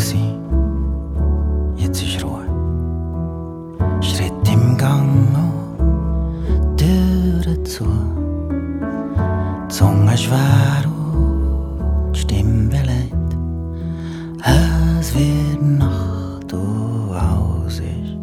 gsi, jetzt ist Ruhe. Schritt im Gang und Türen zu. Die Zunge schwer und die Stimme beleidigt. Es wird Nacht und alles ist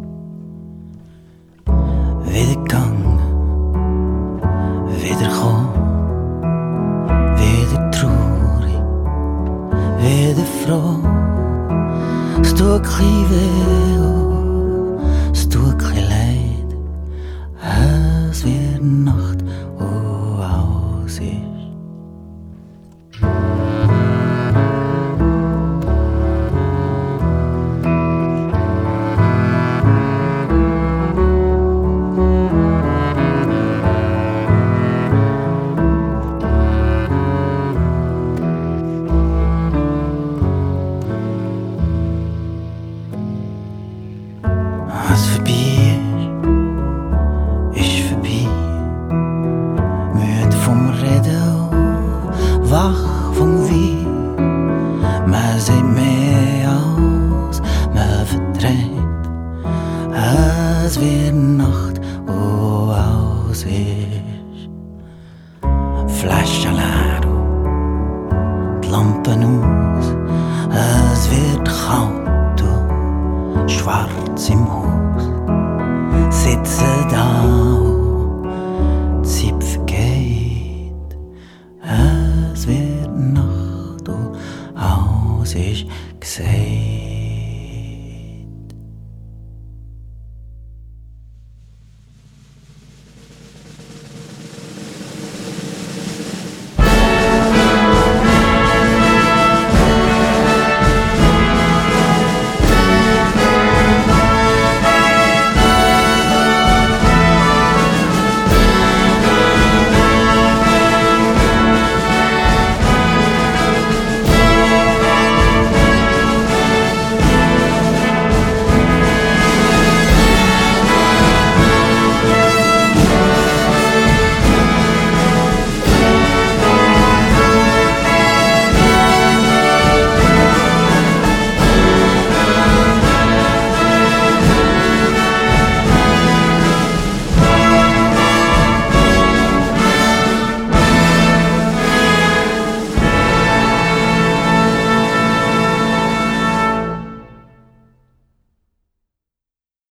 wieder gegangen, wieder kommen, wieder traurig, wieder froh. Es tut chli weh und es tut chli leid. Es wird Nacht und alles ist. Was vorbei ist vorbei. Müde vom Reden und wach vom Wein. Man sieht mehr als man verdreht. Es wird Nacht und alles ist. Flaschen leer und die Lampen aus. Es wird kalt und schwarz im Haus. Sitze da